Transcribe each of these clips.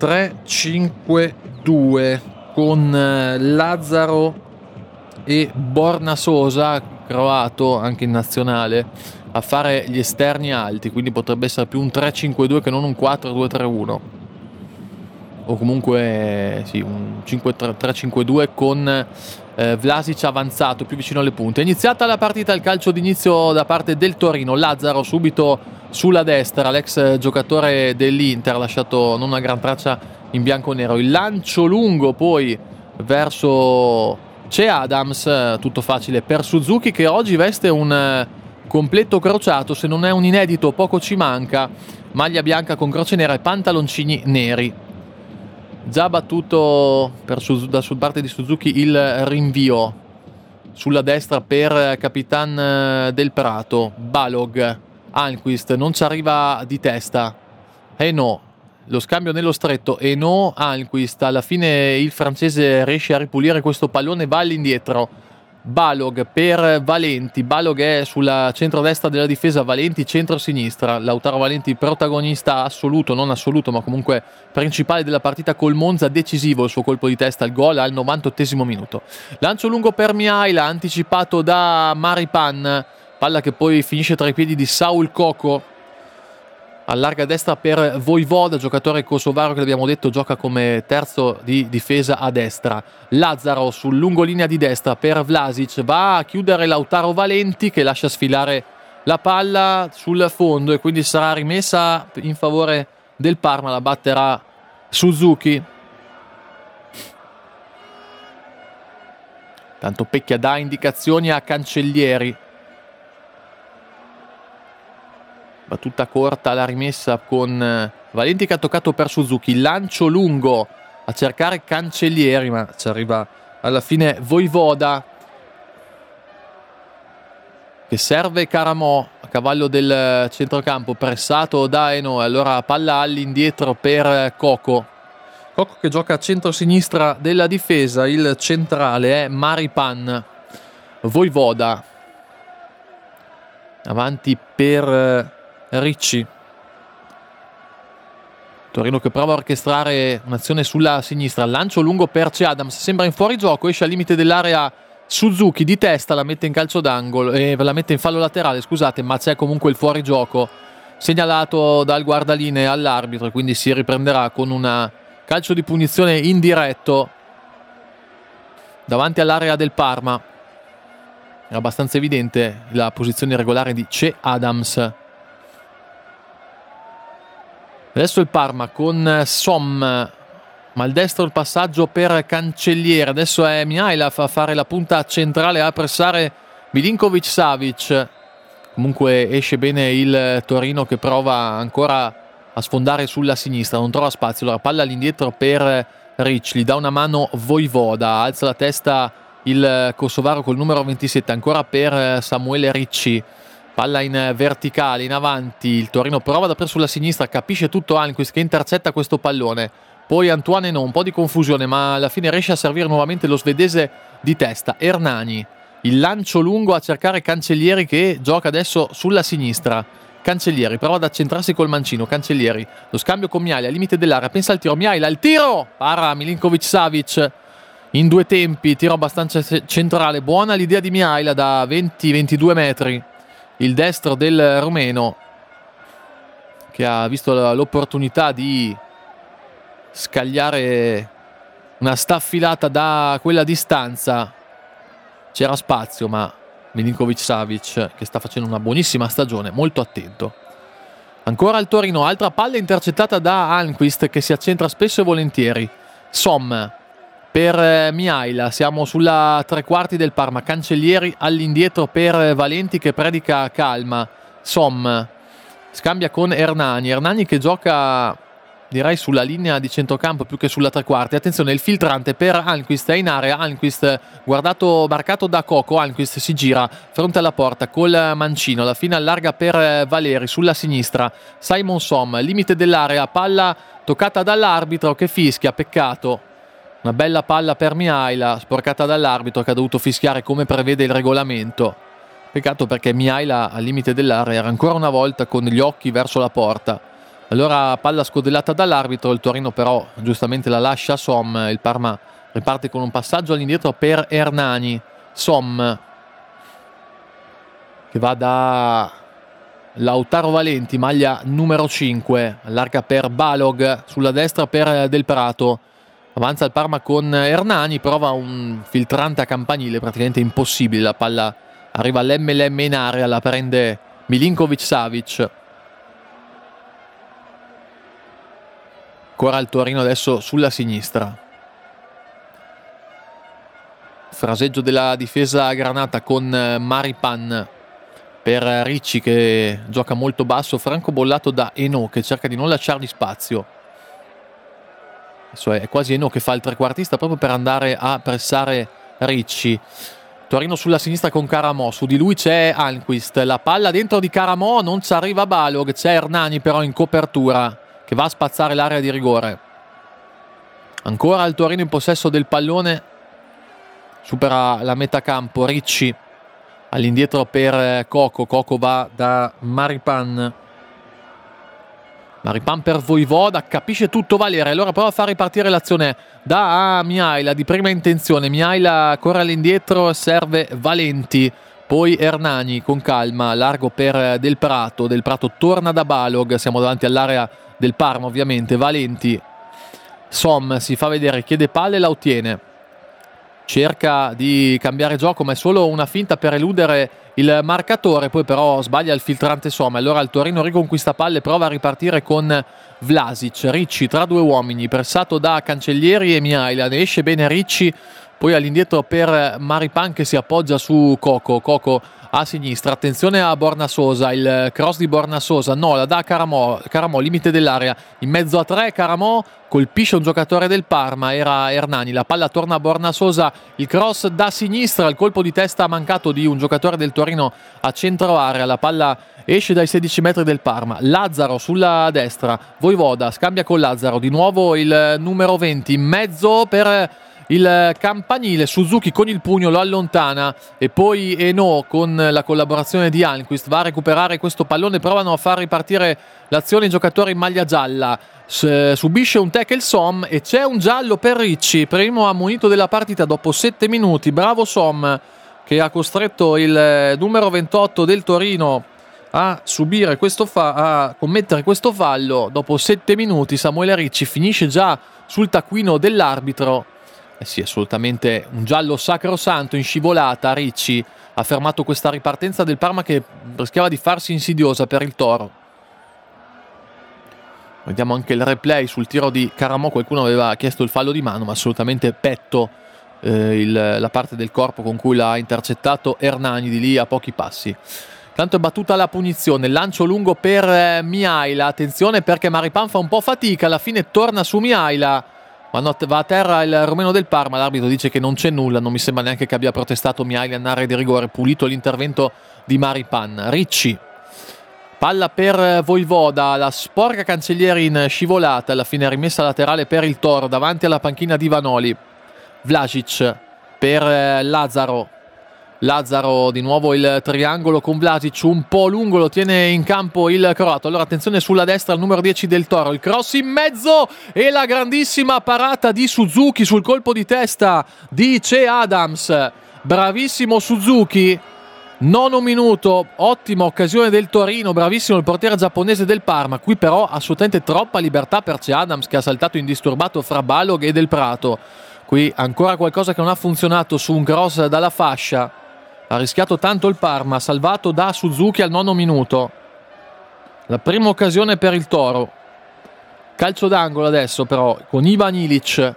3-5-2 con Lazzaro e Borna Sosa, croato anche in nazionale, a fare gli esterni alti, quindi potrebbe essere più un 3-5-2 che non un 4-2-3-1, o comunque sì, un 3-5-2 con Vlasic avanzato più vicino alle punte. È iniziata la partita, il calcio d'inizio da parte del Torino. Lazzaro subito sulla destra, l'ex giocatore dell'Inter, ha lasciato non una gran traccia in bianco-nero. Il lancio lungo poi verso c'è Adams, tutto facile per Suzuki, che oggi veste un completo crociato, se non è un inedito poco ci manca, maglia bianca con croce nera e pantaloncini neri. Già battuto da parte di Suzuki il rinvio sulla destra per Capitan del Prato. Balog, Almqvist non ci arriva di testa, e no, lo scambio nello stretto, e no, Almqvist, alla fine il francese riesce a ripulire questo pallone, va all'indietro. Balog per Valenti, Balog è sulla centrodestra della difesa, Valenti centro-sinistra. Lautaro Valenti protagonista assoluto, non assoluto ma comunque principale della partita col Monza, decisivo il suo colpo di testa, il gol al 98esimo minuto. Lancio lungo per Mihaila, anticipato da Maripan, palla che poi finisce tra i piedi di Saul Coco. Allarga destra per Vojvoda, giocatore kosovaro che abbiamo detto gioca come terzo di difesa a destra. Lazzaro sul lungolinea di destra per Vlasic, va a chiudere Lautaro Valenti che lascia sfilare la palla sul fondo e quindi sarà rimessa in favore del Parma, la batterà Suzuki. Tanto Pecchia dà indicazioni a Cancellieri. Battuta corta, la rimessa con Valenti che ha toccato per Suzuki. Lancio lungo a cercare Cancellieri, ma ci arriva alla fine Vojvoda, che serve Caramò a cavallo del centrocampo, pressato da Eno. Allora palla all'indietro per Coco che gioca a centro-sinistra della difesa. Il centrale è Maripan. Vojvoda avanti per Ricci. Torino che prova a orchestrare un'azione sulla sinistra. Lancio lungo per C. Adams, sembra in fuorigioco, esce al limite dell'area Suzuki di testa, la mette in calcio d'angolo, la mette in fallo laterale, scusate, ma c'è comunque il fuorigioco segnalato dal guardalinee all'arbitro, quindi si riprenderà con un calcio di punizione indiretto davanti all'area del Parma. È abbastanza evidente la posizione irregolare di C. Adams. Adesso il Parma con Som, maldestro il passaggio per Cancelliere. Adesso è Mihaila a fare la punta centrale, a pressare Milinkovic-Savic. Comunque esce bene il Torino che prova ancora a sfondare sulla sinistra, non trova spazio. La palla all'indietro per Ricci, gli dà una mano Vojvoda, alza la testa il kosovaro col numero 27, ancora per Samuele Ricci. Palla in verticale, in avanti, il Torino prova ad aprire sulla sinistra, capisce tutto Almqvist che intercetta questo pallone. Poi Antoine non, un po' di confusione, ma alla fine riesce a servire nuovamente lo svedese di testa. Hernani, il lancio lungo a cercare Cancellieri che gioca adesso sulla sinistra. Cancellieri prova ad accentrarsi col mancino. Cancellieri, lo scambio con Mihaila, al limite dell'area, pensa al tiro. Mihaila, il tiro! Para Milinkovic-Savic in due tempi, tiro abbastanza centrale. Buona l'idea di Mihaila da 20-22 metri. Il destro del rumeno che ha visto l'opportunità di scagliare una staffilata da quella distanza. C'era spazio, ma Milinkovic-Savic, che sta facendo una buonissima stagione, molto attento. Ancora il Torino, altra palla intercettata da Almqvist che si accentra spesso e volentieri. Som per Mihaila, siamo sulla tre quarti del Parma. Cancellieri all'indietro per Valenti che predica calma. Som scambia con Hernani che gioca direi sulla linea di centrocampo più che sulla tre quarti. Attenzione, il filtrante per Almqvist, è in area. Almqvist guardato, marcato da Coco. Almqvist si gira fronte alla porta col mancino, alla fine allarga per Valeri sulla sinistra. Simon Som, limite dell'area, palla toccata dall'arbitro che fischia, peccato. Una bella palla per Mihaila, sporcata dall'arbitro che ha dovuto fischiare come prevede il regolamento. Peccato perché Mihaila al limite dell'area era ancora una volta con gli occhi verso la porta. Allora palla scodellata dall'arbitro, il Torino però giustamente la lascia a Som, il Parma riparte con un passaggio all'indietro per Hernani. Som che va da Lautaro Valenti, maglia numero 5, allarga per Balog, sulla destra per Del Prato, avanza il Parma con Hernani, prova un filtrante a campanile praticamente impossibile, la palla arriva all'MLM in area, la prende Milinkovic-Savic. Ancora il Torino adesso sulla sinistra, fraseggio della difesa granata con Maripan per Ricci che gioca molto basso, franco bollato da Eno che cerca di non lasciargli spazio. Adesso è quasi Eno che fa il trequartista proprio per andare a pressare Ricci. Torino sulla sinistra con Caramò, su di lui c'è Almqvist, la palla dentro di Caramò, non ci arriva Balog, c'è Hernani però in copertura che va a spazzare l'area di rigore. Ancora il Torino in possesso del pallone, supera la metà campo, Ricci all'indietro per Coco va da Maripan per Voivoda, capisce tutto Valere, allora prova a far ripartire l'azione da Mihaila di prima intenzione, Mihaila corre all'indietro, serve Valenti, poi Hernani con calma, largo per Del Prato torna da Balog, siamo davanti all'area del Parma ovviamente, Valenti, Som si fa vedere, chiede palle e la ottiene. Cerca di cambiare gioco ma è solo una finta per eludere il marcatore, poi però sbaglia il filtrante Som, allora il Torino riconquista palle, prova a ripartire con Vlasic, Ricci tra due uomini, pressato da Cancellieri e Mihaila, ne esce bene Ricci, poi all'indietro per Maripan che si appoggia su Coco a sinistra, attenzione a Bornasosa, il cross di Bornasosa, no, la dà Caramò, limite dell'area, in mezzo a tre, Caramò colpisce un giocatore del Parma, era Hernani, la palla torna a Bornasosa, il cross da sinistra, il colpo di testa mancato di un giocatore del Torino a centro area, la palla esce dai 16 metri del Parma, Lazzaro sulla destra, Voivoda scambia con Lazzaro, di nuovo il numero 20 in mezzo per il campanile, Suzuki con il pugno lo allontana e poi Eno con la collaborazione di Almqvist va a recuperare questo pallone, provano a far ripartire l'azione i giocatori in maglia gialla, subisce un tackle Som e c'è un giallo per Ricci, primo ammonito della partita dopo 7 minuti, bravo Som che ha costretto il numero 28 del Torino a subire a commettere questo fallo. Dopo 7 minuti Samuele Ricci finisce già sul taccuino dell'arbitro. Sì, assolutamente un giallo sacrosanto in scivolata. Ricci ha fermato questa ripartenza del Parma che rischiava di farsi insidiosa per il Toro. Vediamo anche il replay sul tiro di Caramò, qualcuno aveva chiesto il fallo di mano ma assolutamente petto la parte del corpo con cui l'ha intercettato Hernani di lì a pochi passi. Tanto è battuta la punizione, lancio lungo per Mihaila, attenzione perché Maripan fa un po' fatica, alla fine torna su Mihaila, ma va a terra il romeno del Parma, l'arbitro dice che non c'è nulla, non mi sembra neanche che abbia protestato Mihaila in area di rigore, pulito l'intervento di Maripan. Ricci, palla per Voivoda, la sporca Cancellieri in scivolata, alla fine rimessa laterale per il Toro, davanti alla panchina di Vanoli. Vlasic per Lazzaro di nuovo il triangolo con Vlasic, un po' lungo, lo tiene in campo il croato. Allora attenzione sulla destra al numero 10 del Toro, il cross in mezzo e la grandissima parata di Suzuki sul colpo di testa di Che Adams. Bravissimo Suzuki, 9 minuto, ottima occasione del Torino, bravissimo il portiere giapponese del Parma. Qui però assolutamente troppa libertà per Che Adams che ha saltato indisturbato fra Balog e Del Prato. Qui ancora qualcosa che non ha funzionato su un cross dalla fascia. Ha rischiato tanto il Parma, salvato da Suzuki al 9 minuto. La prima occasione per il Toro. Calcio d'angolo adesso però con Ivan Ilic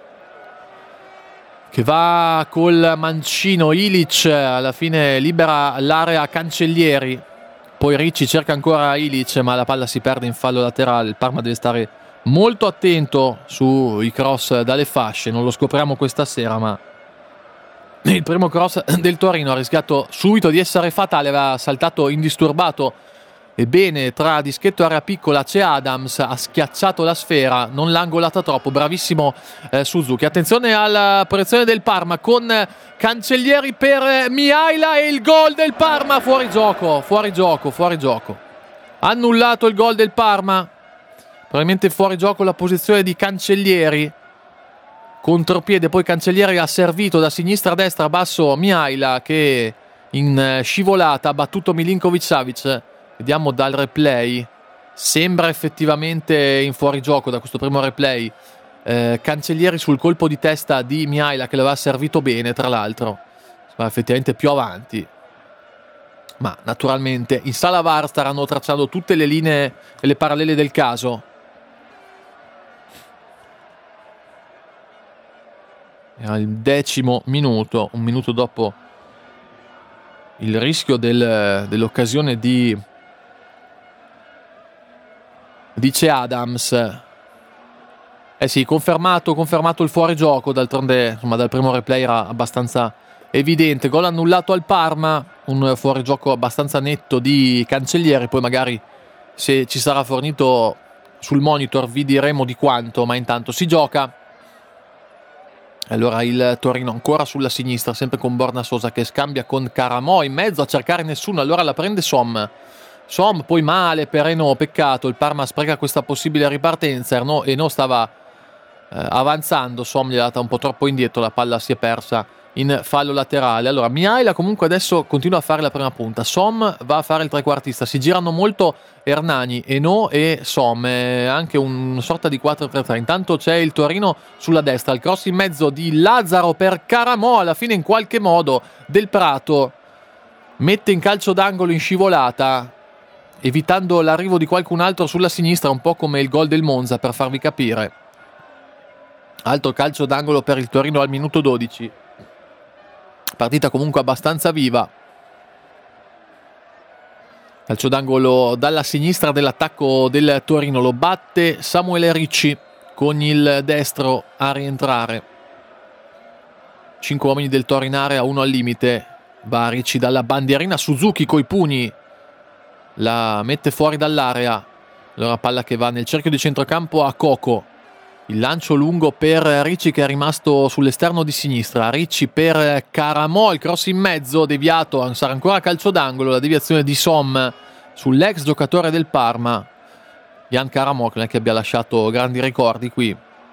che va col mancino. Ilic alla fine libera l'area Cancellieri. Poi Ricci cerca ancora Ilic ma la palla si perde in fallo laterale. Il Parma deve stare molto attento sui cross dalle fasce, non lo scopriamo questa sera, ma il primo cross del Torino ha rischiato subito di essere fatale, aveva saltato indisturbato e bene tra dischetto e area piccola. C'è Adams, ha schiacciato la sfera, non l'ha angolata troppo, bravissimo Suzuki. Attenzione alla proiezione del Parma con Cancellieri per Mihaila e il gol del Parma, fuori gioco, annullato il gol del Parma. probabilmente fuori gioco la posizione di Cancellieri, contropiede, poi Cancellieri ha servito da sinistra a destra, basso Mihaila che in scivolata ha battuto Milinkovic-Savic. Vediamo dal replay, sembra effettivamente in fuorigioco da questo primo replay. Cancellieri sul colpo di testa di Mihaila che l'aveva servito bene, tra l'altro, ma effettivamente più avanti. Ma naturalmente in sala VAR staranno tracciando tutte le linee e le parallele del caso. E al 10° minuto, un minuto dopo il rischio dell'occasione di dice Adams. Sì, confermato il fuorigioco, d'altronde insomma dal primo replay era abbastanza evidente. Gol annullato al Parma, un fuorigioco abbastanza netto di Cancellieri, poi magari se ci sarà fornito sul monitor vi diremo di quanto, ma intanto si gioca. Allora il Torino ancora sulla sinistra, sempre con Borna Sosa che scambia con Caramo in mezzo a cercare nessuno, allora la prende Som, poi male per Eno, peccato, il Parma spreca questa possibile ripartenza. Eno stava avanzando, Som gli ha data un po' troppo indietro, la palla si è persa in fallo laterale. Allora Mihaila comunque adesso continua a fare la prima punta, Som va a fare il trequartista, si girano molto Hernani, Eno e Som, anche una sorta di 4-3-3. Intanto c'è il Torino sulla destra, il cross in mezzo di Lazzaro per Caramo, alla fine in qualche modo Del Prato mette in calcio d'angolo in scivolata, evitando l'arrivo di qualcun altro sulla sinistra, un po' come il gol del Monza, per farvi capire. Altro calcio d'angolo per il Torino al minuto 12. Partita comunque abbastanza viva. Calcio d'angolo dalla sinistra dell'attacco del Torino, lo batte Samuele Ricci con il destro a rientrare. 5 uomini del Torino in area, 1 al limite. Va Ricci dalla bandierina, Suzuki coi pugni la mette fuori dall'area. Allora palla che va nel cerchio di centrocampo a Coco. Il lancio lungo per Ricci che è rimasto sull'esterno di sinistra. Ricci per Caramo, il cross in mezzo deviato, sarà ancora calcio d'angolo, la deviazione di Som sull'ex giocatore del Parma Jan Caramo, che non è che abbia lasciato grandi ricordi qui,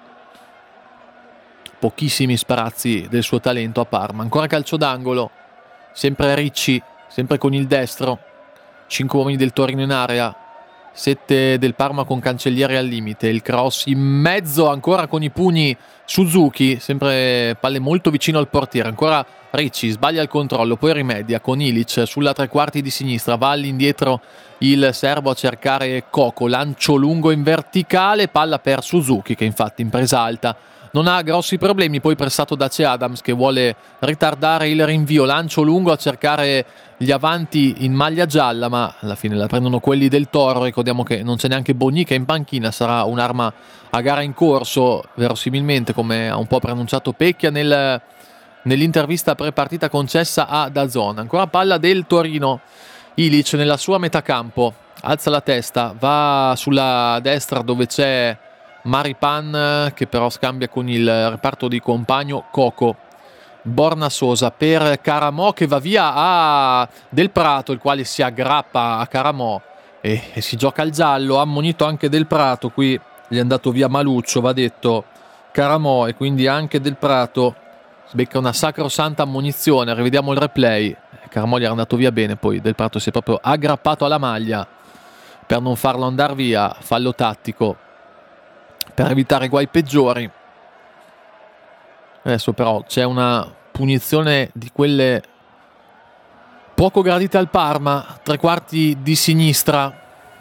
pochissimi sparazzi del suo talento a Parma. Ancora calcio d'angolo, sempre Ricci, sempre con il destro. 5 uomini del Torino in area, 7 del Parma con Cancellieri al limite. Il cross in mezzo ancora con i pugni Suzuki, sempre palle molto vicino al portiere. Ancora Ricci, sbaglia il controllo, poi rimedia con Ilic sulla tre quarti di sinistra, va all'indietro il serbo a cercare Coco, lancio lungo in verticale, palla per Suzuki che infatti in presa alta non ha grossi problemi, poi pressato da C. Adams che vuole ritardare il rinvio, lancio lungo a cercare gli avanti in maglia gialla, ma alla fine la prendono quelli del Toro. Ricordiamo che non c'è neanche Bogni che è in panchina, sarà un'arma a gara in corso, verosimilmente, come ha un po' preannunciato Pecchia nell'intervista pre-partita concessa a DAZN. Ancora palla del Torino, Ilic nella sua metà campo, alza la testa, va sulla destra dove c'è Maripan che però scambia con il reparto di compagno Coco. Borna Sosa per Caramo che va via a Del Prato, il quale si aggrappa a Caramo e si gioca al giallo. Ha ammonito anche Del Prato, qui gli è andato via Maluccio, va detto Caramo, e quindi anche Del Prato si becca una sacrosanta ammonizione. Rivediamo il replay, Caramo gli era andato via bene, poi Del Prato si è proprio aggrappato alla maglia per non farlo andare via. Fallo tattico per evitare guai peggiori. Adesso però c'è una punizione di quelle poco gradite al Parma, tre quarti di sinistra.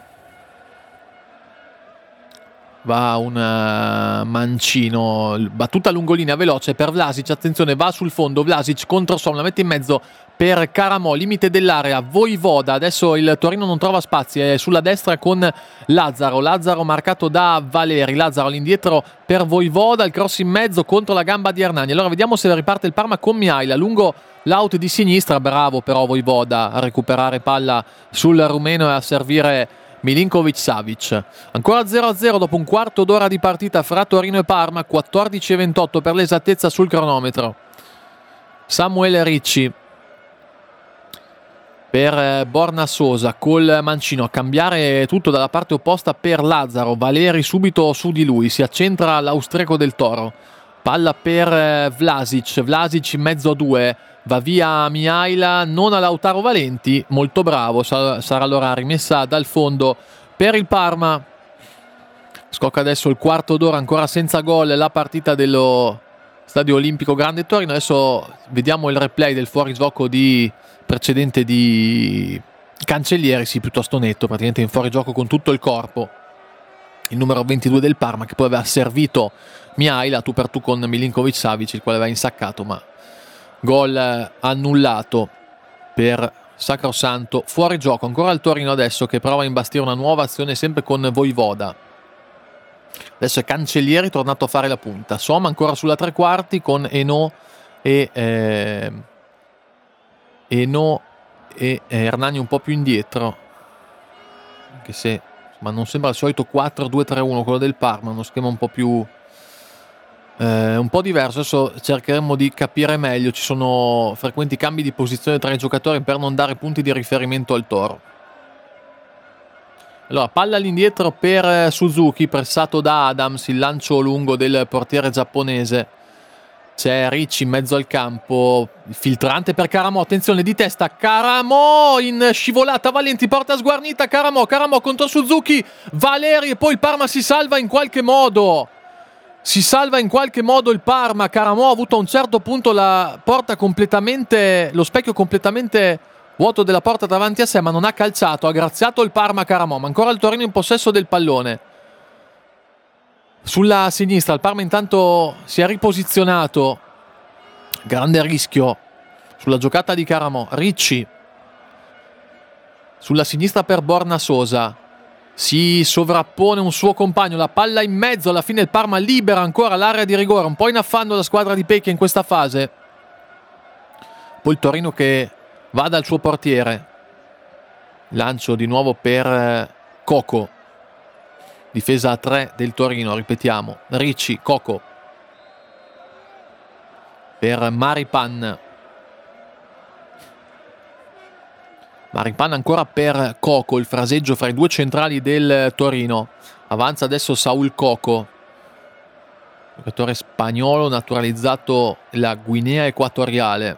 Va un mancino, battuta lungolinea veloce per Vlasic, attenzione, va sul fondo Vlasic contro Som, la mette in mezzo per Caramo, limite dell'area, Voivoda. Adesso il Torino non trova spazi, è sulla destra con Lazzaro marcato da Valeri. Lazzaro all'indietro per Voivoda, il cross in mezzo contro la gamba di Hernani. Allora vediamo se riparte il Parma con Mihaila lungo l'out di sinistra. Bravo però Voivoda a recuperare palla sul rumeno e a servire Milinkovic-Savic. Ancora 0-0 dopo un quarto d'ora di partita fra Torino e Parma, 14:28 per l'esattezza sul cronometro. Samuele Ricci per Borna Sosa col mancino a cambiare tutto dalla parte opposta per Lazzaro. Valeri subito su di lui, si accentra l'austriaco del Toro, palla per Vlasic in mezzo a due, va via Mihaila, non a Lautaro Valenti, molto bravo, sarà allora rimessa dal fondo per il Parma. Scocca adesso il quarto d'ora, ancora senza gol la partita dello Stadio Olimpico Grande Torino. Adesso vediamo il replay del fuorigioco precedente di Cancellieri, sì, piuttosto netto, praticamente in fuorigioco con tutto il corpo il numero 22 del Parma, che poi aveva servito Mihaila tu per tu con Milinkovic Savic, il quale aveva insaccato, ma gol annullato per sacrosanto fuorigioco. Ancora il Torino adesso che prova a imbastire una nuova azione sempre con Voivoda. Adesso è Cancellieri tornato a fare la punta, Somma ancora sulla tre quarti con Eno e Hernani un po' più indietro, anche se ma non sembra il solito 4-2-3-1 quello del Parma, uno schema un po' più un po' diverso. Adesso cercheremo di capire meglio, ci sono frequenti cambi di posizione tra i giocatori per non dare punti di riferimento al Toro. Allora, palla all'indietro per Suzuki, pressato da Adams, il lancio lungo del portiere giapponese. C'è Ricci in mezzo al campo, filtrante per Caramo, attenzione di testa, Caramo in scivolata, Valenti, porta sguarnita, Caramo contro Suzuki, Valeri, e poi il Parma si salva in qualche modo il Parma. Caramo ha avuto a un certo punto lo specchio completamente vuoto della porta davanti a sé, ma non ha calciato, ha graziato il Parma Caramo, ma ancora il Torino in possesso del pallone. Sulla sinistra il Parma intanto si è riposizionato, grande rischio sulla giocata di Caramo. Ricci sulla sinistra per Borna Sosa, si sovrappone un suo compagno, la palla in mezzo, alla fine il Parma libera ancora l'area di rigore, un po' in affanno la squadra di Pecchia in questa fase. Poi il Torino che va dal suo portiere, lancio di nuovo per Coco, difesa a 3 del Torino, ripetiamo, Ricci, Coco per Maripan ancora per Coco, il fraseggio fra i due centrali del Torino. Avanza adesso Saul Coco, giocatore spagnolo naturalizzato la Guinea Equatoriale.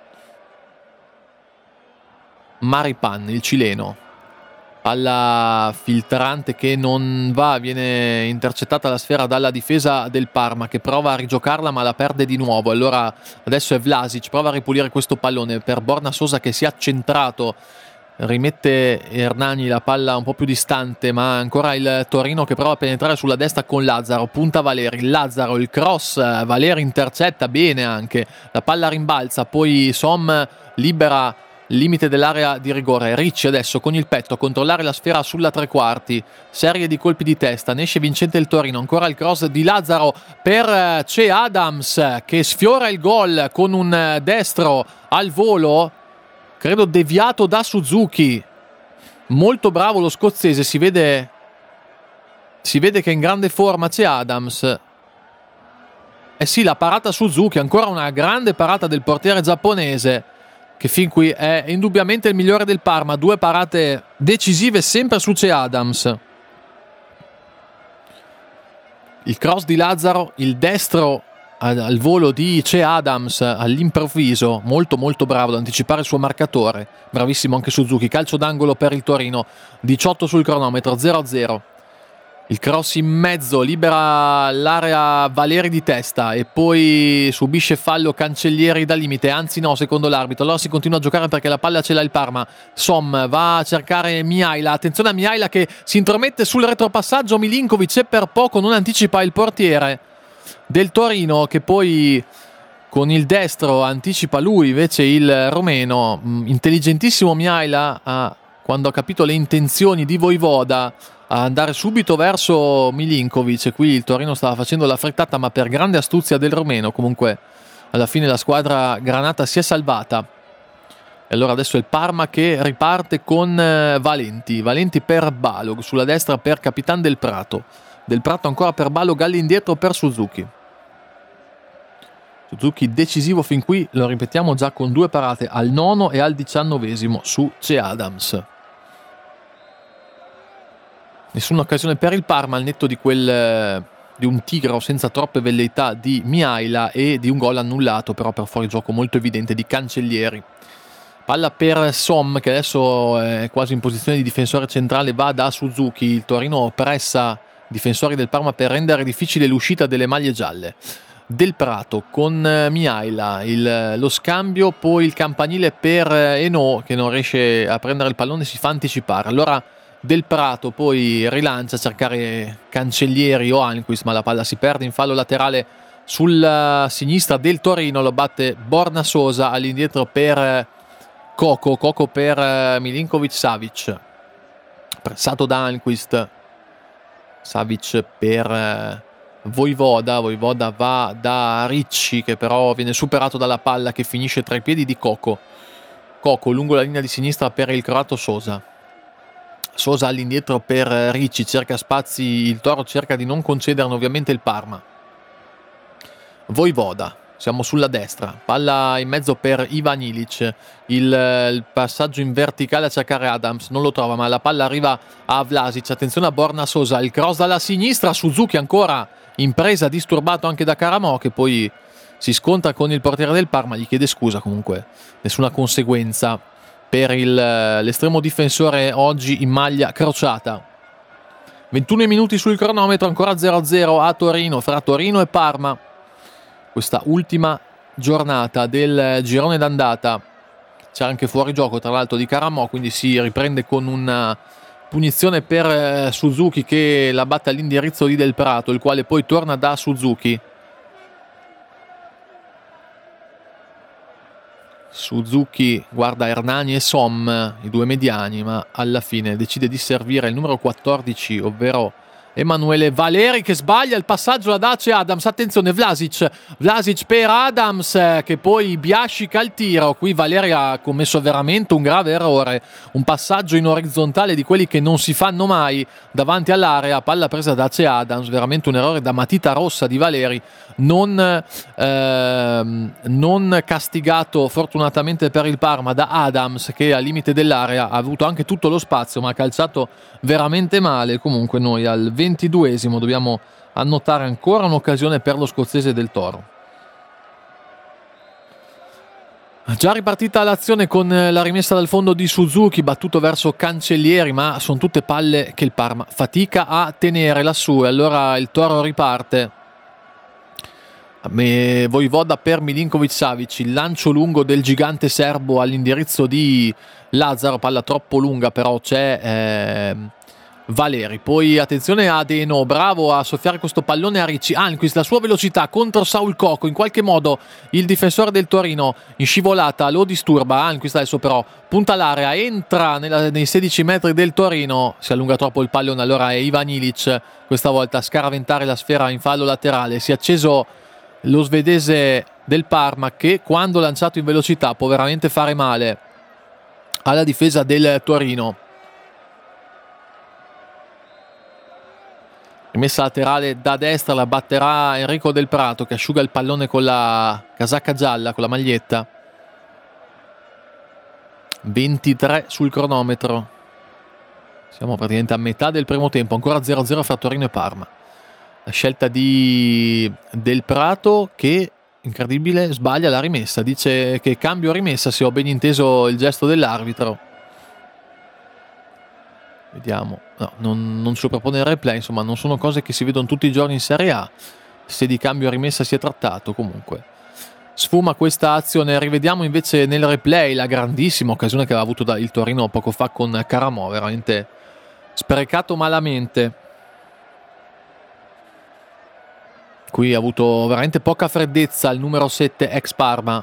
Maripan, il cileno, palla filtrante che non va, viene intercettata la sfera dalla difesa del Parma che prova a rigiocarla ma la perde di nuovo. Allora adesso è Vlasic, prova a ripulire questo pallone per Borna Sosa che si è accentrato, rimette Hernani la palla un po' più distante, ma ancora il Torino che prova a penetrare sulla destra con Lazzaro, punta Valeri, Lazzaro, il cross, Valeri intercetta bene anche, la palla rimbalza, poi Som libera limite dell'area di rigore. Ricci adesso con il petto a controllare la sfera sulla tre quarti, serie di colpi di testa, ne esce vincente il Torino. Ancora il cross di Lazzaro per Che Adams che sfiora il gol con un destro al volo, credo deviato da Suzuki. Molto bravo lo scozzese, si vede che è in grande forma Che Adams. Sì, la parata Suzuki, ancora una grande parata del portiere giapponese che fin qui è indubbiamente il migliore del Parma. Due parate decisive sempre su Che Adams. Il cross di Lazzaro, il destro al volo di Che Adams all'improvviso, molto molto bravo ad anticipare il suo marcatore. Bravissimo anche Suzuki. Calcio d'angolo per il Torino, 18 sul cronometro, 0-0. Il cross in mezzo, libera l'area Valeri di testa e poi subisce fallo Cancellieri da limite, anzi no, secondo l'arbitro. Allora si continua a giocare perché la palla ce l'ha il Parma. Som va a cercare Mihaila, attenzione a Mihaila che si intromette sul retropassaggio, Milinkovic e per poco non anticipa il portiere del Torino che poi con il destro anticipa lui invece il romeno. Intelligentissimo Mihaila quando ha capito le intenzioni di Voivoda a andare subito verso Milinkovic. Qui il Torino stava facendo la frittata, ma per grande astuzia del romeno comunque alla fine la squadra granata si è salvata. E allora adesso è il Parma che riparte con Valenti per Balog, sulla destra per Capitan Del Prato ancora per Balog, all'indietro per Suzuki. Suzuki decisivo fin qui, lo ripetiamo, già con 2 parate al 9° e al 19° su Che Adams. Nessuna occasione per il Parma al netto di un tiro senza troppe velleità di Mihaila e di un gol annullato però per fuorigioco molto evidente di Cancellieri. Palla per Som, che adesso è quasi in posizione di difensore centrale, va da Suzuki. Il Torino pressa i difensori del Parma per rendere difficile l'uscita delle maglie gialle. Del Prato con Mihaila, lo scambio, poi il campanile per Eno che non riesce a prendere il pallone, si fa anticipare. Allora Del Prato poi rilancia a cercare Cancellieri o Almquist, ma la palla si perde in fallo laterale sulla sinistra del Torino. Lo batte Borna Sosa, all'indietro per Coco per Milinkovic Savic, pressato da Almquist. Savic per Vojvoda va da Ricci, che però viene superato dalla palla che finisce tra i piedi di Coco lungo la linea di sinistra per il croato Sosa all'indietro per Ricci, cerca spazi il Toro, cerca di non concedere ovviamente il Parma. Vojvoda, siamo sulla destra, palla in mezzo per Ivan Ilic, il passaggio in verticale a cercare Adams, non lo trova, ma la palla arriva a Vlasic. Attenzione a Borna Sosa, il cross dalla sinistra, Suzuki ancora in presa, disturbato anche da Karamò, che poi si scontra con il portiere del Parma, gli chiede scusa. Comunque nessuna conseguenza per l'estremo difensore oggi in maglia crociata. 21 minuti sul cronometro, ancora 0-0 a Torino, fra Torino e Parma, questa ultima giornata del girone d'andata. C'è anche fuorigioco tra l'altro di Karamò, quindi si riprende con una punizione per Suzuki che la batte all'indirizzo di Del Prato, il quale poi torna da Suzuki. Suzuki guarda Hernani e Som, i 2 mediani, ma alla fine decide di servire il numero 14, ovvero Emanuele Valeri, che sbaglia il passaggio, la dace Adams. Attenzione, Vlasic per Adams, che poi biascica il tiro. Qui Valeri ha commesso veramente un grave errore, un passaggio in orizzontale di quelli che non si fanno mai davanti all'area, palla presa da Che Adams, veramente un errore da matita rossa di Valeri, non castigato fortunatamente per il Parma da Adams, che al limite dell'area ha avuto anche tutto lo spazio ma ha calciato veramente male. Comunque noi al 22° dobbiamo annotare ancora un'occasione per lo scozzese del Toro. Già ripartita l'azione con la rimessa dal fondo di Suzuki, battuto verso Cancellieri, ma sono tutte palle che il Parma fatica a tenere lassù, e allora il Toro riparte. Vojvoda per Milinkovic Savic, il lancio lungo del gigante serbo all'indirizzo di Lazzaro, palla troppo lunga, però c'è Valeri. Poi attenzione a Eno, bravo a soffiare questo pallone a Ricci. Almquist, la sua velocità contro Saul Coco, in qualche modo il difensore del Torino in scivolata lo disturba. Almquist adesso però punta l'area, entra nei 16 metri del Torino, si allunga troppo il pallone, allora è Ivan Ilic questa volta a scaraventare la sfera in fallo laterale. Si è acceso lo svedese del Parma, che quando lanciato in velocità può veramente fare male alla difesa del Torino. Rimessa laterale da destra, la batterà Enrico Del Prato, che asciuga il pallone con la casacca gialla, con la maglietta. 23 sul cronometro, siamo praticamente a metà del primo tempo, ancora 0-0 fra Torino e Parma. La scelta di Del Prato, che incredibile sbaglia la rimessa, dice che cambio rimessa, se ho ben inteso il gesto dell'arbitro. Vediamo, no, non ce lo propone il replay, insomma non sono cose che si vedono tutti i giorni in Serie A, se di cambio rimessa si è trattato. Comunque sfuma questa azione. Rivediamo invece nel replay la grandissima occasione che aveva avuto il Torino poco fa con Karamò, veramente sprecato malamente. Qui ha avuto veramente poca freddezza il numero 7 ex Parma.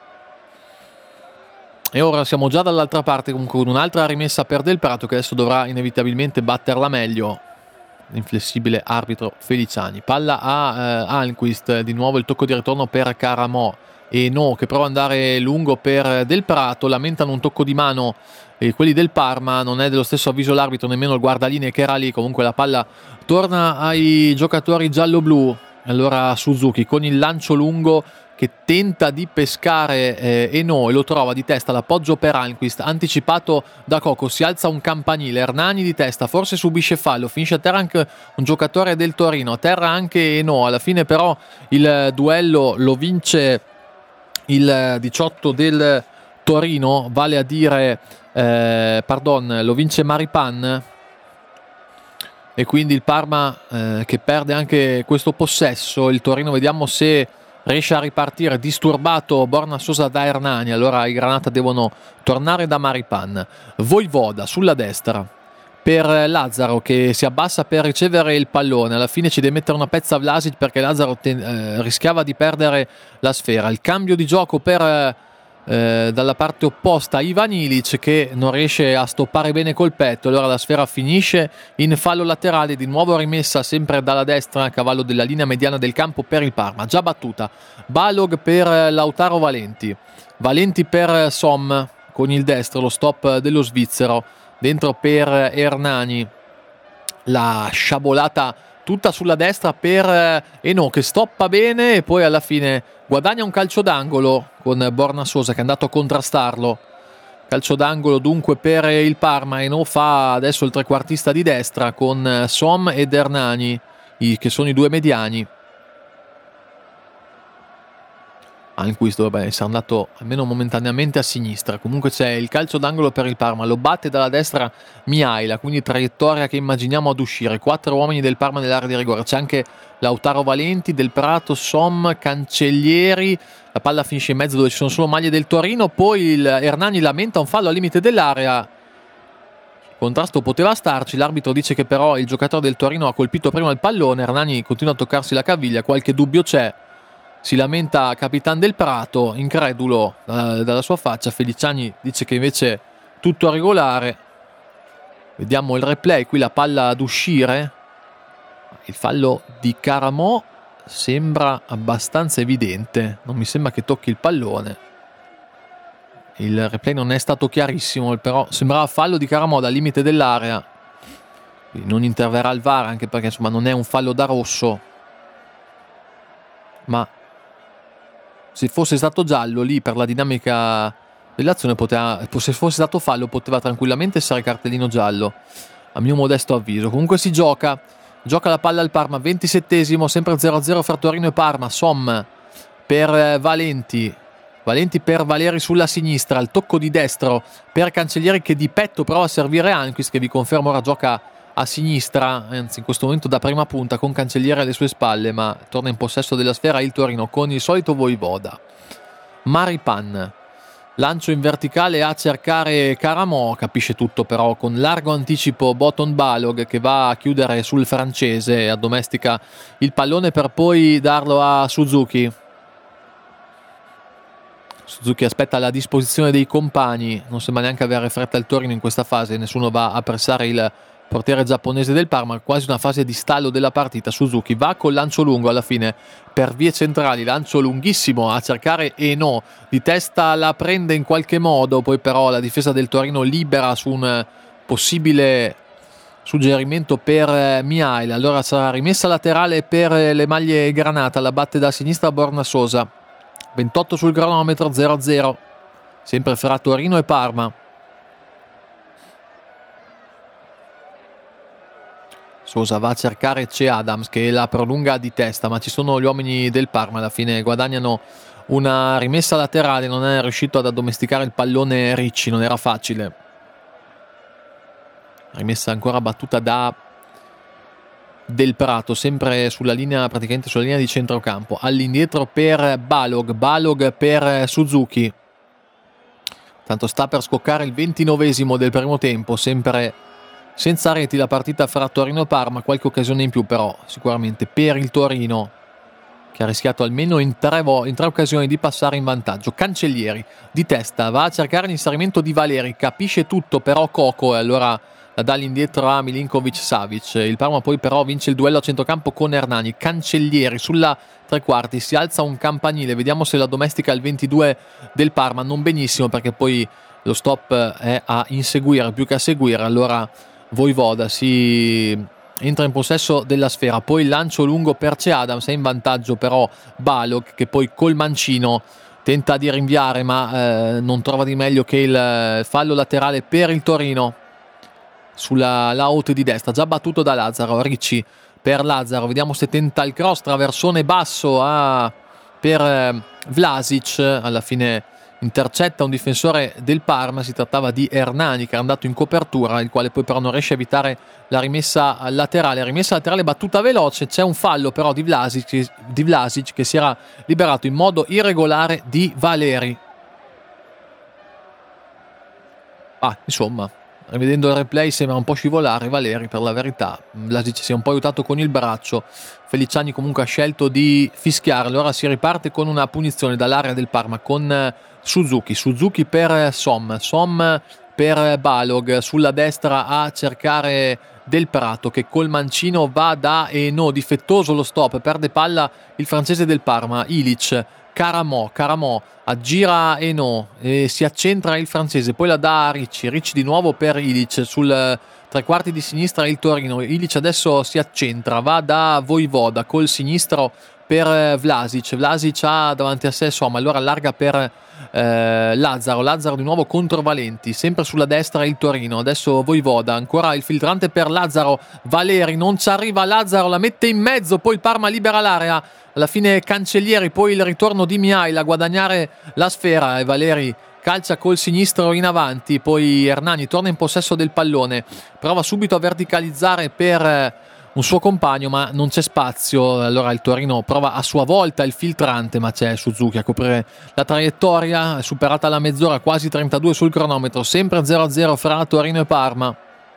E ora siamo già dall'altra parte, comunque con un'altra rimessa per Del Prato, che adesso dovrà inevitabilmente batterla meglio l'inflessibile arbitro Feliciani. Palla a Almquist, di nuovo il tocco di ritorno per Karamò, e No che prova ad andare lungo per Del Prato, lamentano un tocco di mano quelli del Parma, non è dello stesso avviso l'arbitro, nemmeno il guardalinee che era lì. Comunque la palla torna ai giocatori giallo-blu. Allora Suzuki con il lancio lungo che tenta di pescare Eno e lo trova di testa, l'appoggio per Almqvist, anticipato da Coco, si alza un campanile, Hernani di testa, forse subisce fallo, finisce a terra anche un giocatore del Torino, a terra anche Eno, alla fine però il duello lo vince il 18 del Torino, vale a dire lo vince Maripan, e quindi il Parma che perde anche questo possesso. Il Torino vediamo se riesce a ripartire, disturbato Borna Sosa da Hernani, allora i Granata devono tornare da Maripan. Voivoda sulla destra per Lazzaro che si abbassa per ricevere il pallone, alla fine ci deve mettere una pezza Vlasic perché Lazzaro rischiava di perdere la sfera. Il cambio di gioco per dalla parte opposta Ivan Ilic che non riesce a stoppare bene col petto, allora la sfera finisce in fallo laterale, di nuovo rimessa sempre dalla destra a cavallo della linea mediana del campo per il Parma, già battuta. Balog per Lautaro Valenti per Som con il destro, lo stop dello svizzero, dentro per Hernani, la sciabolata tutta sulla destra per Eno che stoppa bene e poi alla fine guadagna un calcio d'angolo con Borna Sosa che è andato a contrastarlo. Calcio d'angolo dunque per il Parma. Eno fa adesso il trequartista di destra con Som ed Hernani che sono i due mediani. Almqvist dovrebbe essere andato almeno momentaneamente a sinistra, comunque c'è il calcio d'angolo per il Parma, lo batte dalla destra Mihaila, quindi traiettoria che immaginiamo ad uscire. 4 uomini del Parma nell'area di rigore, c'è anche Lautaro Valenti, Del Prato, Som, Cancellieri, la palla finisce in mezzo dove ci sono solo maglie del Torino, poi il Hernani lamenta un fallo al limite dell'area, il contrasto poteva starci, l'arbitro dice che però il giocatore del Torino ha colpito prima il pallone, Hernani continua a toccarsi la caviglia, qualche dubbio c'è. Si lamenta Capitan Del Prato, incredulo dalla sua faccia. Feliciani dice che invece tutto regolare. Vediamo il replay, qui la palla ad uscire. Il fallo di Caramò sembra abbastanza evidente, non mi sembra che tocchi il pallone. Il replay non è stato chiarissimo, però sembrava fallo di Caramò dal limite dell'area. Quindi non interverrà il VAR, anche perché insomma non è un fallo da rosso, ma se fosse stato giallo lì per la dinamica dell'azione se fosse stato fallo poteva tranquillamente essere cartellino giallo, a mio modesto avviso. Comunque si gioca la palla al Parma, 27esimo, sempre 0-0 fra Torino e Parma. Som per Valenti per Valeri sulla sinistra, il tocco di destro per Cancellieri che di petto prova a servire Almqvist, che vi confermo ora gioca a sinistra, anzi in questo momento da prima punta con Cancellieri alle sue spalle, ma torna in possesso della sfera il Torino con il solito Voivoda. Maripan, lancio in verticale a cercare Caramò, capisce tutto però con largo anticipo Boton Balog che va a chiudere sul francese, addomestica il pallone per poi darlo a Suzuki. Suzuki aspetta la disposizione dei compagni, non sembra neanche avere fretta il Torino in questa fase, nessuno va a pressare il portiere giapponese del Parma, quasi una fase di stallo della partita. Suzuki va col lancio lungo alla fine per vie centrali, lancio lunghissimo a cercare Eno, di testa la prende in qualche modo, poi però la difesa del Torino libera su un possibile suggerimento per Mihail, allora sarà rimessa laterale per le maglie Granata, la batte da sinistra Borna Sosa. 28 sul cronometro, 0-0 sempre fra Torino e Parma. Sosa va a cercare C. Adams che la prolunga di testa, ma ci sono gli uomini del Parma, alla fine guadagnano una rimessa laterale, non è riuscito ad addomesticare il pallone Ricci, non era facile. Rimessa ancora battuta da Del Prato, sempre sulla linea, praticamente sulla linea di centrocampo. All'indietro per Balog per Suzuki. Tanto sta per scoccare il 29esimo del primo tempo, sempre senza reti la partita fra Torino e Parma, qualche occasione in più però sicuramente per il Torino, che ha rischiato almeno in tre occasioni di passare in vantaggio. Cancellieri di testa va a cercare l'inserimento di Valeri, capisce tutto però Coco e allora la dà all'indietro a Milinkovic Savic. Il Parma poi però vince il duello a centrocampo con Hernani. Cancellieri sulla tre quarti, si alza un campanile, vediamo se la domestica il 22 del Parma, non benissimo perché poi lo stop è a inseguire più che a seguire, allora Voivoda si entra in possesso della sfera, poi il lancio lungo per Che Adams, è in vantaggio però Balog, che poi col mancino tenta di rinviare ma non trova di meglio che il fallo laterale per il Torino sulla layout di destra, già battuto da Lazzaro. Ricci per Lazzaro, vediamo se tenta il cross, traversone basso per Vlasic, alla fine intercetta un difensore del Parma. Si trattava di Hernani, che era andato in copertura, il quale poi però non riesce a evitare la rimessa laterale battuta veloce. C'è un fallo però di Vlasic che si era liberato in modo irregolare di Valeri. Insomma, rivedendo il replay sembra un po' scivolare Valeri, per la verità. Vlasic si è un po' aiutato con il braccio, Feliciani comunque ha scelto di fischiare. Allora si riparte con una punizione dall'area del Parma con Suzuki per Som per Balog sulla destra a cercare Del Prato, che col mancino va da Eno, difettoso lo stop, perde palla il francese del Parma. Ilic, Caramò aggira Eno e si accentra il francese, poi la dà a Ricci di nuovo per Ilic sul tre quarti di sinistra il Torino. Ilic adesso si accentra, va da Voivoda col sinistro per Vlasic ha davanti a sé allora allarga per Lazzaro di nuovo contro Valenti, sempre sulla destra il Torino. Adesso Voivoda, ancora il filtrante per Lazzaro, Valeri non ci arriva, Lazzaro la mette in mezzo, poi il Parma libera l'area, alla fine Cancellieri, poi il ritorno di Mihail a guadagnare la sfera e Valeri calcia col sinistro in avanti. Poi Hernani torna in possesso del pallone, prova subito a verticalizzare per un suo compagno ma non c'è spazio. Allora il Torino prova a sua volta il filtrante, ma c'è Suzuki a coprire la traiettoria. È superata la mezz'ora, quasi 32 sul cronometro, sempre 0-0 fra Torino e Parma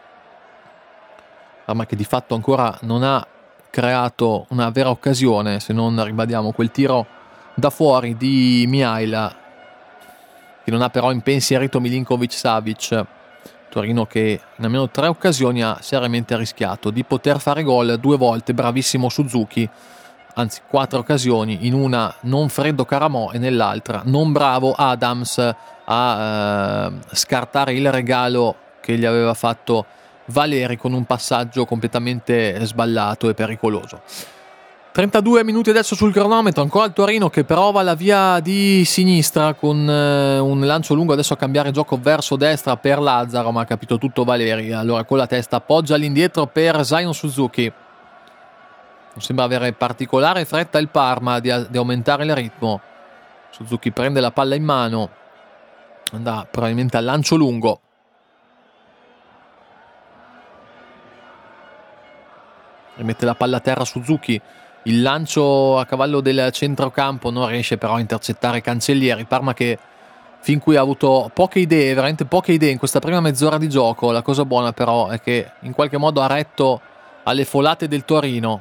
che di fatto ancora non ha creato una vera occasione, se non ribadiamo quel tiro da fuori di Mihail, che non ha però impensierito Milinkovic-Savic. Torino che in almeno 3 occasioni ha seriamente rischiato di poter fare gol 2 volte, bravissimo Suzuki, anzi 4 occasioni, in una non freddo Caramò e nell'altra non bravo Adams a scartare il regalo che gli aveva fatto Valeri con un passaggio completamente sballato e pericoloso. 32 minuti adesso sul cronometro, ancora il Torino che prova la via di sinistra con un lancio lungo adesso a cambiare gioco verso destra per Lazzaro, ma ha capito tutto Valeri. Allora con la testa appoggia all'indietro per Zion Suzuki. Non sembra avere particolare fretta il Parma di aumentare il ritmo. Suzuki prende la palla in mano, andrà probabilmente al lancio lungo. Rimette la palla a terra Suzuki. Il lancio a cavallo del centrocampo non riesce però a intercettare Cancellieri. Parma che fin qui ha avuto poche idee, veramente poche idee in questa prima mezz'ora di gioco. La cosa buona però è che in qualche modo ha retto alle folate del Torino.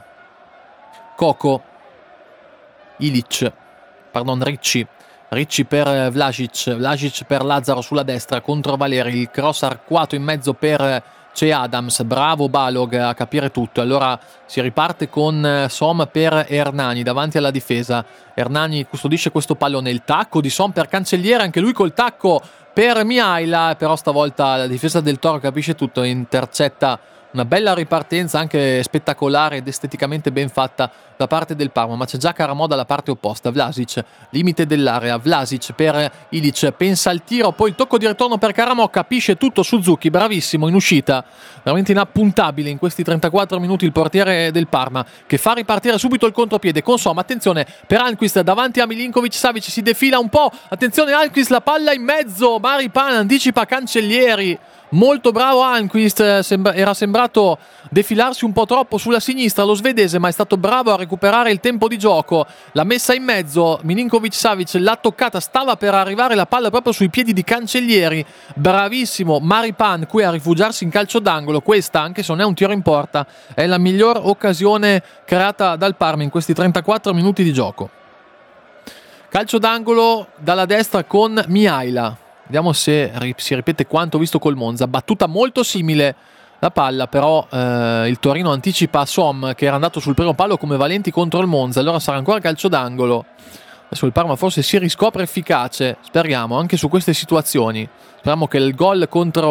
Ricci per Vlasic per Lazzaro sulla destra contro Valeri, il cross arcuato in mezzo per Che Adams, bravo Balog a capire tutto. Allora si riparte con Som per Hernani davanti alla difesa. Hernani custodisce questo pallone, il tacco di Som per Cancelliere, anche lui col tacco per Mihail, però stavolta la difesa del Toro capisce tutto, intercetta una bella ripartenza anche spettacolare ed esteticamente ben fatta da parte del Parma, ma c'è già Caramò dalla parte opposta. Vlasic, limite dell'area, Vlasic per Ilic, pensa al tiro, poi il tocco di ritorno per Caramò, capisce tutto Suzuki, bravissimo in uscita, veramente inappuntabile in questi 34 minuti il portiere del Parma, che fa ripartire subito il contropiede con Som. Attenzione per Almqvist davanti a Milinkovic-Savic, si defila un po', attenzione Almqvist, la palla in mezzo, Maripan anticipa Cancellieri. Molto bravo Almqvist, era sembrato defilarsi un po' troppo sulla sinistra lo svedese, ma è stato bravo a recuperare il tempo di gioco. La messa in mezzo, Milinkovic-Savic l'ha toccata, stava per arrivare la palla proprio sui piedi di Cancellieri. Bravissimo Maripan qui a rifugiarsi in calcio d'angolo. Questa, anche se non è un tiro in porta, è la miglior occasione creata dal Parma in questi 34 minuti di gioco. Calcio d'angolo dalla destra con Mihail. Vediamo se si ripete quanto visto col Monza. Battuta molto simile la palla, però il Torino anticipa Som, che era andato sul primo palo come Valenti contro il Monza. Allora sarà ancora calcio d'angolo. Adesso il Parma forse si riscopre efficace, speriamo, anche su queste situazioni. Speriamo che il gol contro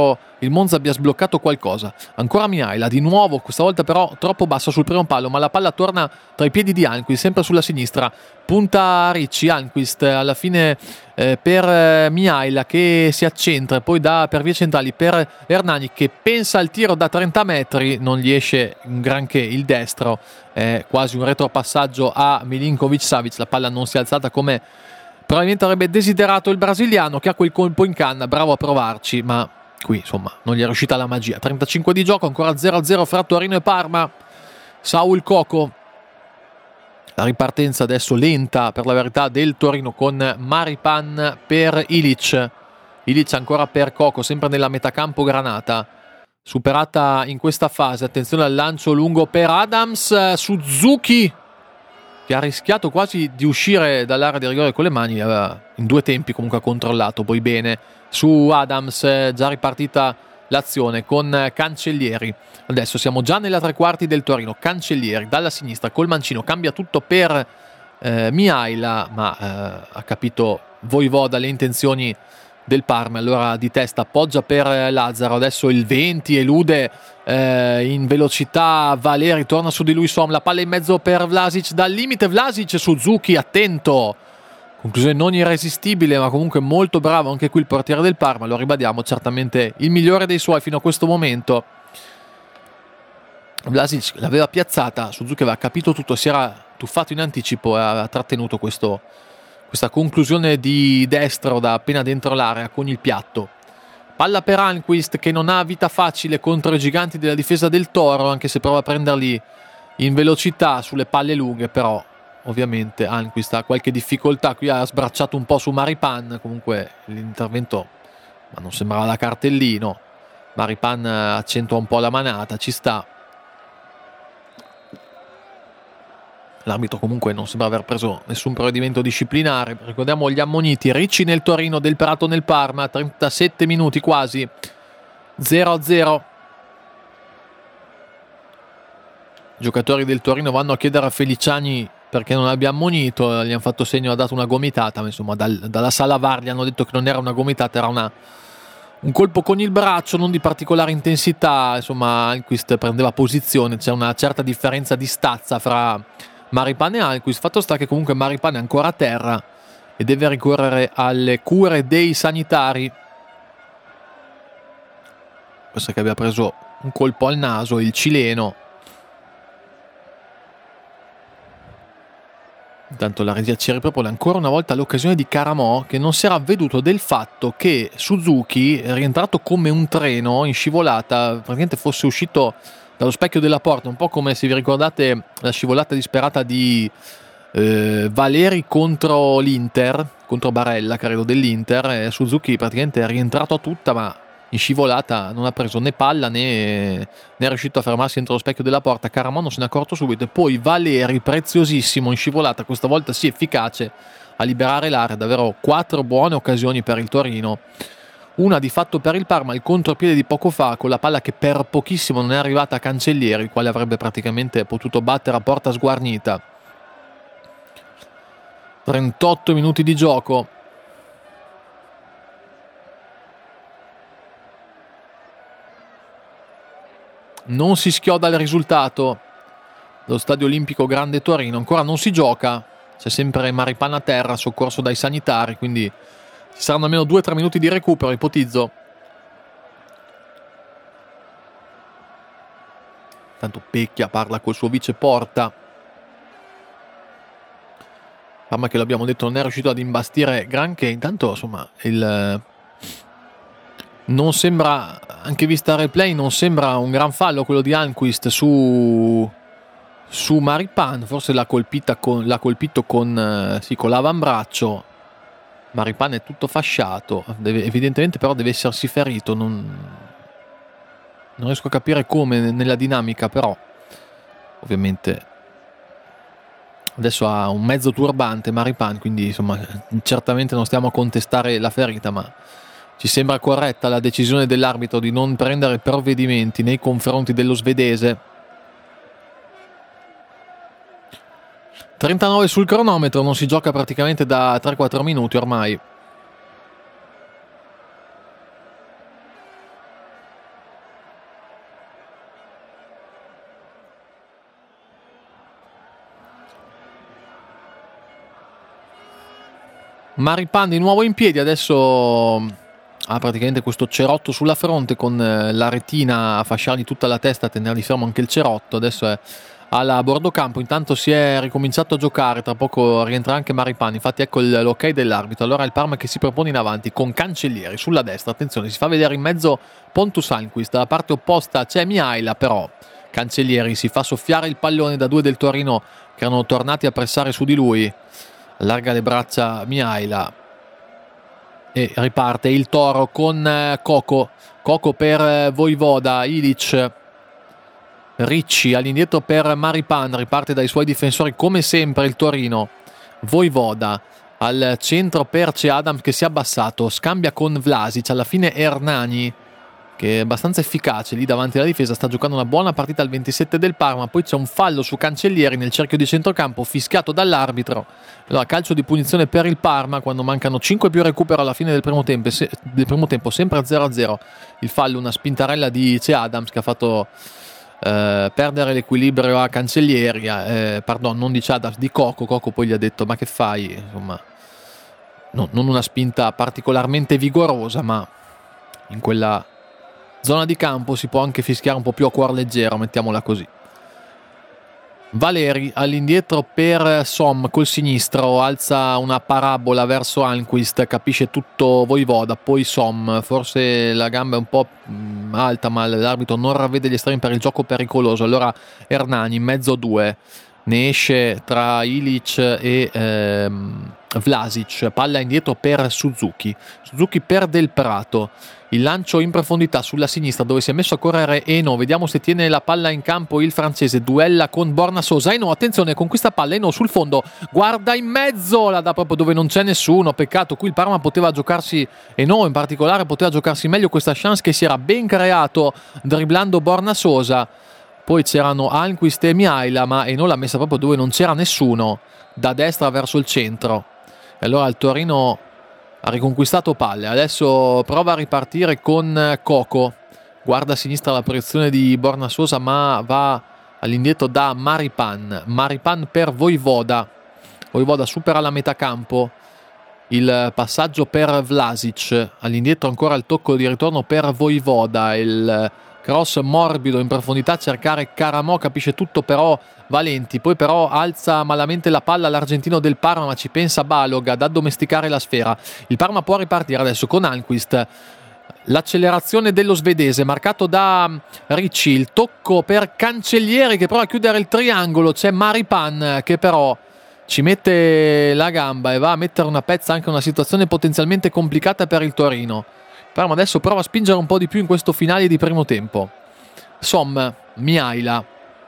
il Monza abbia sbloccato qualcosa. Ancora Mihaila, di nuovo, questa volta però troppo bassa sul primo palo, ma la palla torna tra i piedi di Almqvist, sempre sulla sinistra. Punta Ricci, Almqvist alla fine per Mihaila che si accentra, poi dà per vie centrali per Hernani che pensa al tiro da 30 metri, non gli esce un granché il destro, quasi un retropassaggio a Milinkovic-Savic, la palla non si è alzata come probabilmente avrebbe desiderato il brasiliano, che ha quel colpo in canna, bravo a provarci, ma qui insomma non gli è riuscita la magia. 35 di gioco, ancora 0-0 fra Torino e Parma. Saul Coco, la ripartenza adesso lenta per la verità del Torino con Maripan per Ilic ancora per Coco, sempre nella metacampo granata, superata in questa fase. Attenzione al lancio lungo per Adams, Suzuki che ha rischiato quasi di uscire dall'area di rigore con le mani, in due tempi comunque ha controllato poi bene su Adams. Già ripartita l'azione con Cancellieri. Adesso siamo già nella tre quarti del Torino. Cancellieri dalla sinistra col mancino, cambia tutto per Mihaila, ma ha capito Voivoda le intenzioni del Parma, allora di testa appoggia per Lazzaro. Adesso il 20 elude in velocità Valeri, torna su di lui Som, la palla in mezzo per Vlasic, dal limite Vlasic, Suzuki attento, conclusione non irresistibile ma comunque molto bravo anche qui il portiere del Parma, lo ribadiamo, certamente il migliore dei suoi fino a questo momento. Vlasic l'aveva piazzata, Suzuki aveva capito tutto, si era tuffato in anticipo e ha trattenuto questa conclusione di destro da appena dentro l'area con il piatto. Palla per Almqvist che non ha vita facile contro i giganti della difesa del Toro, anche se prova a prenderli in velocità sulle palle lunghe, però ovviamente Almqvist ha qualche difficoltà, qui ha sbracciato un po' su Maripan, comunque l'intervento ma non sembrava da cartellino, Maripan accentua un po' la manata, ci sta. L'arbitro comunque non sembra aver preso nessun provvedimento disciplinare. Ricordiamo gli ammoniti: Ricci nel Torino, Del Prato nel Parma, 37 minuti quasi, 0-0. I giocatori del Torino vanno a chiedere a Feliciani perché non abbia ammonito, gli hanno fatto segno, ha dato una gomitata, ma insomma dalla sala VAR gli hanno detto che non era una gomitata, era un colpo con il braccio, non di particolare intensità. Insomma Almqvist prendeva posizione, c'è una certa differenza di stazza fra Maripan e Almqvist. Fatto sta che comunque Maripan è ancora a terra e deve ricorrere alle cure dei sanitari. Questo che abbia preso un colpo al naso, il cileno. Intanto la regia ci ripropone ancora una volta l'occasione di Caramò, che non si era avveduto del fatto che Suzuki, rientrato come un treno in scivolata, praticamente fosse uscito dallo specchio della porta, un po' come, se vi ricordate, la scivolata disperata di Valeri contro l'Inter, contro Barella credo dell'Inter. Suzuki praticamente è rientrato a tutta, ma in scivolata non ha preso né palla né è riuscito a fermarsi entro lo specchio della porta. Caramò non se ne è accorto subito, e poi Valeri, preziosissimo in scivolata, questa volta sì efficace a liberare l'area. Davvero 4 buone occasioni per il Torino, una di fatto per il Parma, il contropiede di poco fa con la palla che per pochissimo non è arrivata a Cancellieri, il quale avrebbe praticamente potuto battere a porta sguarnita. 38 minuti di gioco. Non si schioda il risultato dello Stadio Olimpico Grande Torino, ancora non si gioca, c'è sempre Maripan a terra soccorso dai sanitari, quindi ci saranno almeno 2-3 minuti di recupero, ipotizzo. Tanto Pecchia parla col suo vice Porta. Parma, che l'abbiamo detto, non è riuscito ad imbastire granché. Intanto insomma non sembra, anche vista il replay, non sembra un gran fallo quello di Almqvist su Maripan. Forse l'ha colpito con l'avambraccio. Maripan è tutto fasciato, evidentemente però deve essersi ferito, non riesco a capire come nella dinamica, però ovviamente adesso ha un mezzo turbante Maripan, quindi insomma certamente non stiamo a contestare la ferita, ma ci sembra corretta la decisione dell'arbitro di non prendere provvedimenti nei confronti dello svedese. 39 sul cronometro, non si gioca praticamente da 3-4 minuti ormai. Maripan di nuovo in piedi, adesso ha praticamente questo cerotto sulla fronte con la retina a fasciargli tutta la testa, a tenergli fermo anche il cerotto. Adesso è alla bordo campo, intanto si è ricominciato a giocare, tra poco rientra anche Maripan, infatti ecco l'ok dell'arbitro. Allora il Parma che si propone in avanti con Cancellieri sulla destra, attenzione, si fa vedere in mezzo Pontus Almqvist, dalla parte opposta c'è Mihaila, però Cancellieri si fa soffiare il pallone da due del Torino che erano tornati a pressare su di lui, allarga le braccia Mihaila e riparte il Toro con Coco per Vojvoda, Ilic, Ricci all'indietro per Maripan, riparte dai suoi difensori come sempre il Torino. Vojvoda al centro per C. Adams che si è abbassato, scambia con Vlasic, alla fine Hernani che è abbastanza efficace lì davanti alla difesa, sta giocando una buona partita al 27 del Parma. Poi c'è un fallo su Cancellieri nel cerchio di centrocampo fischiato dall'arbitro. Allora calcio di punizione per il Parma quando mancano 5 più recupero alla fine del primo tempo, sempre a 0-0. Il fallo, una spintarella di C. Adams che ha fatto perdere l'equilibrio a Cancellieri, non di Adams, di Coco poi gli ha detto ma che fai, insomma non una spinta particolarmente vigorosa, ma in quella zona di campo si può anche fischiare un po' più a cuor leggero, mettiamola così. Valeri all'indietro per Som col sinistro, alza una parabola verso Almqvist, capisce tutto Vojvoda, poi Som, forse la gamba è un po' alta ma l'arbitro non ravvede gli estremi per il gioco pericoloso. Allora Hernani in mezzo a due, ne esce tra Ilic e Vlasic, palla indietro per Suzuki per Del Prato, il lancio in profondità sulla sinistra dove si è messo a correre Eno, vediamo se tiene la palla in campo il francese, duella con Borna Sosa. Eno, attenzione, con questa palla Eno sul fondo, guarda in mezzo, la dà proprio dove non c'è nessuno, peccato, qui il Parma poteva giocarsi, Eno in particolare poteva giocarsi meglio questa chance che si era ben creato dribblando Borna Sosa. Poi c'erano Almqvist e Mihaila, ma Eno l'ha messa proprio dove non c'era nessuno, da destra verso il centro. E allora il Torino ha riconquistato palle, adesso prova a ripartire con Coco, guarda a sinistra la proiezione di Borna Sosa ma va all'indietro da Maripan per Vojvoda supera la metà campo, il passaggio per Vlasic, all'indietro ancora il tocco di ritorno per Vojvoda, il cross morbido in profondità, cercare Caramò, capisce tutto però Valenti, poi però alza malamente la palla l'argentino del Parma, ma ci pensa Balog ad addomesticare la sfera. Il Parma può ripartire adesso con Almqvist, l'accelerazione dello svedese marcato da Ricci, il tocco per Cancellieri che prova a chiudere il triangolo, c'è Maripan che però ci mette la gamba e va a mettere una pezza anche una situazione potenzialmente complicata per il Torino. Parma adesso prova a spingere un po' di più in questo finale di primo tempo. Som, Mihaila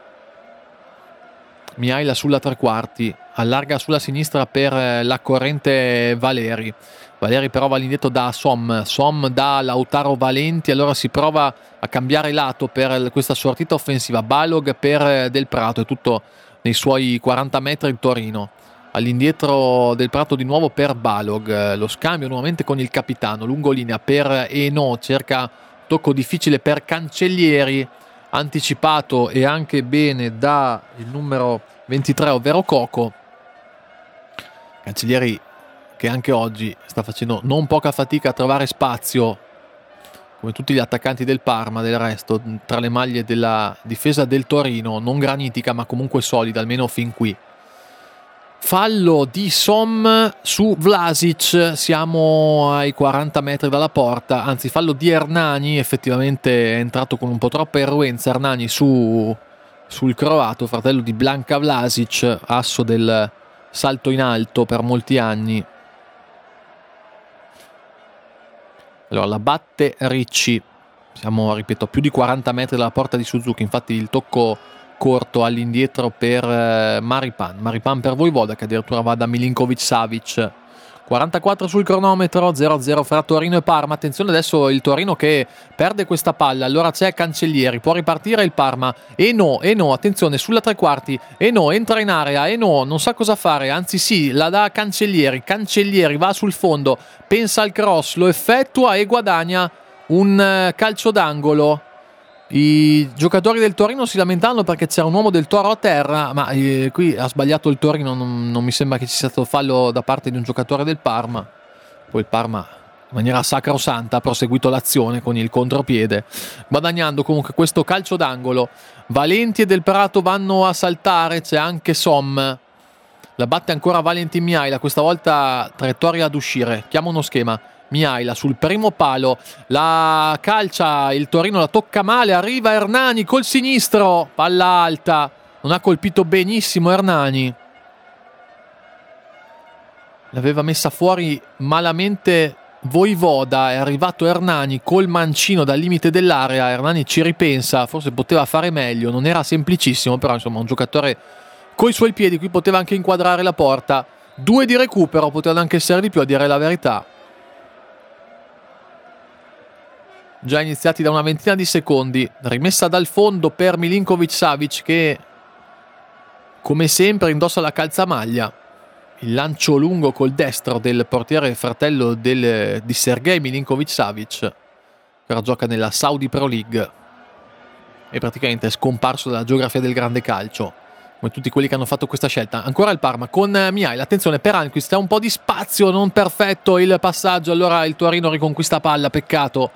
sulla tre quarti, allarga sulla sinistra per la corrente Valeri però va all'indietro da Som da Lautaro Valenti, allora si prova a cambiare lato per questa sortita offensiva, Balog per Del Prato, è tutto nei suoi 40 metri il Torino. All'indietro Del Prato di nuovo per Balog, lo scambio nuovamente con il capitano, lungolinea per Eno, cerca tocco difficile per Cancellieri, anticipato e anche bene da il numero 23 ovvero Coco. Cancellieri che anche oggi sta facendo non poca fatica a trovare spazio, come tutti gli attaccanti del Parma del resto, tra le maglie della difesa del Torino, non granitica ma comunque solida, almeno fin qui. Fallo di Som su Vlasic, siamo ai 40 metri dalla porta, anzi fallo di Hernani, effettivamente è entrato con un po' troppa irruenza Hernani sul croato, fratello di Blanka Vlasic, asso del salto in alto per molti anni. Allora la batte Ricci, siamo ripeto a più di 40 metri dalla porta di Suzuki, infatti il tocco corto all'indietro per Maripan per Vojvoda che addirittura va da Milinkovic-Savic. 44 sul cronometro, 0-0 fra Torino e Parma. Attenzione adesso il Torino che perde questa palla, allora c'è Cancellieri, può ripartire il Parma, Eno, attenzione sulla tre quarti, Eno entra in area, Eno non sa cosa fare, anzi sì, la dà a Cancellieri va sul fondo, pensa al cross, lo effettua e guadagna un calcio d'angolo. I giocatori del Torino si lamentavano perché c'era un uomo del Toro a terra, ma qui ha sbagliato il Torino, non mi sembra che ci sia stato fallo da parte di un giocatore del Parma. Poi il Parma in maniera sacrosanta ha proseguito l'azione con il contropiede, guadagnando comunque questo calcio d'angolo. Valenti e Del Prato vanno a saltare, c'è anche Som, la batte ancora Valentin Miaila, questa volta traiettoria ad uscire, chiama uno schema. Miaila sul primo palo, la calcia, il Torino la tocca male, arriva Hernani col sinistro, palla alta, non ha colpito benissimo Hernani, l'aveva messa fuori malamente Voivoda, è arrivato Hernani col mancino dal limite dell'area. Hernani ci ripensa, forse poteva fare meglio, non era semplicissimo, però insomma un giocatore coi suoi piedi, qui poteva anche inquadrare la porta. 2 di recupero, potevano anche essere di più, a dire la verità. Già iniziati da una ventina di secondi, rimessa dal fondo per Milinkovic-Savic che come sempre indossa la calzamaglia. Il lancio lungo col destro del portiere fratello di Sergej Milinkovic-Savic, che ora gioca nella Saudi Pro League e praticamente è scomparso dalla geografia del grande calcio, come tutti quelli che hanno fatto questa scelta. Ancora il Parma con Miaila, attenzione per Anquist, ha un po' di spazio, non perfetto il passaggio, allora il Torino riconquista palla, peccato.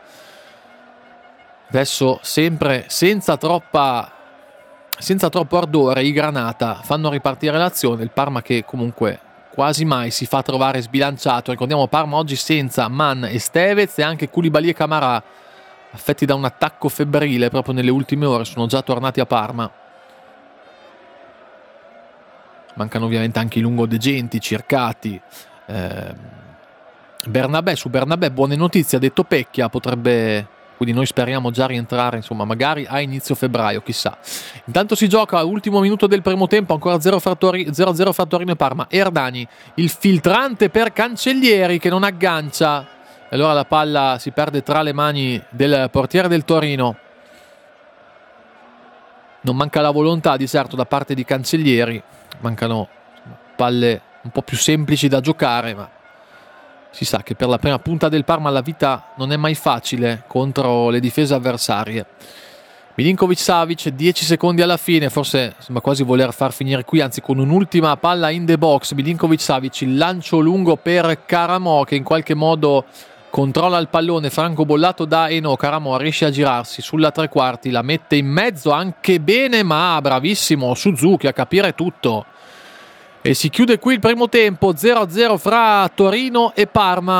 Adesso sempre senza troppo ardore i Granata fanno ripartire l'azione. Il Parma che comunque quasi mai si fa trovare sbilanciato. Ricordiamo Parma oggi senza Man e Stevez e anche Koulibaly e Camara, affetti da un attacco febbrile proprio nelle ultime ore, sono già tornati a Parma. Mancano ovviamente anche i lungodegenti, Circati, Bernabé. Su Bernabé buone notizie, ha detto Pecchia, potrebbe... Quindi noi speriamo già rientrare, insomma, magari a inizio febbraio, chissà. Intanto si gioca all'ultimo minuto del primo tempo, ancora 0-0 fra Torino e Parma. Hernani, il filtrante per Cancellieri che non aggancia. E allora la palla si perde tra le mani del portiere del Torino. Non manca la volontà di certo da parte di Cancellieri. Mancano palle un po' più semplici da giocare, ma... Si sa che per la prima punta del Parma la vita non è mai facile contro le difese avversarie. Milinkovic-Savic, 10 secondi alla fine, forse sembra quasi voler far finire qui, anzi con un'ultima palla in the box. Milinkovic-Savic, il lancio lungo per Caramo che in qualche modo controlla il pallone, franco bollato da Eno. Caramo riesce a girarsi sulla tre quarti, la mette in mezzo anche bene, ma bravissimo Suzuki a capire tutto. E si chiude qui il primo tempo, 0-0 fra Torino e Parma.